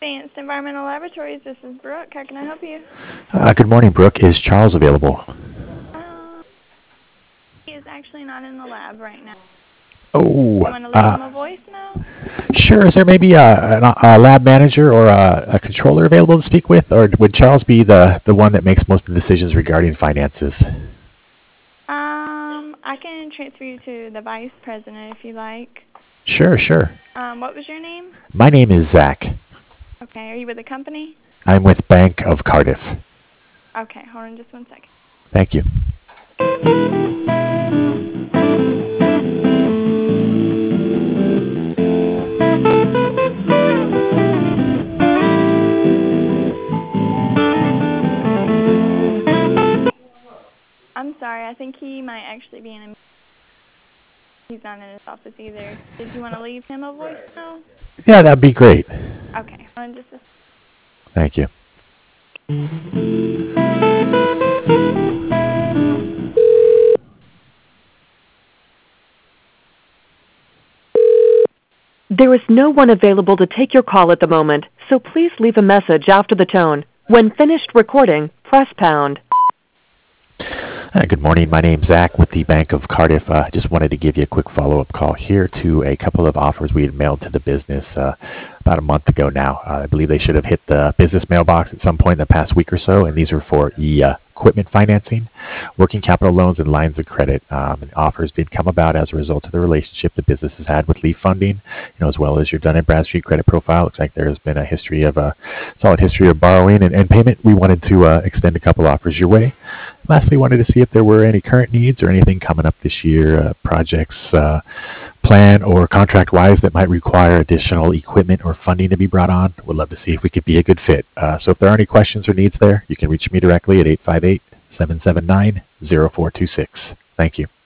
Advanced Environmental Laboratories, this is Brooke. How can I help you? Good morning, Brooke. Is Charles available? He is actually not in the lab right now. Oh, You want to leave him a voicemail? sure. Is there maybe a lab manager or a controller available to speak with? Or would Charles be the one that makes most of the decisions regarding finances? I can transfer you to the vice president if you like. Sure, sure. What was your name? My name is Zach. Okay, are you with the company? I'm with Bank of Cardiff. Okay, hold on just one second. Thank you. I'm sorry, I think he might actually be in a... He's not in his office either. Did you want to leave him a voicemail? Yeah, that'd be great. Okay, hold on just a second. Thank you. There is no one available to take your call at the moment, so please leave a message after the tone. When finished recording, press pound. Good morning. My name's Zach with the Bank of Cardiff. I just wanted to give you a quick follow-up call here to a couple of offers we had mailed to the business about a month ago now. I believe they should have hit the business mailbox at some point in the past week or so, and these are for equipment financing, working capital loans, and lines of credit. And offers did come about as a result of the relationship the business has had with Leaf Funding, as well as your Dun & Bradstreet credit profile. Looks like there has been a solid history of borrowing and payment. We wanted to extend a couple offers your way. Lastly, wanted to see if there were any current needs or anything coming up this year, projects plan or contract-wise that might require additional equipment or funding to be brought on. Would love to see if we could be a good fit. So if there are any questions or needs there, you can reach me directly at 858-779-0426. Thank you.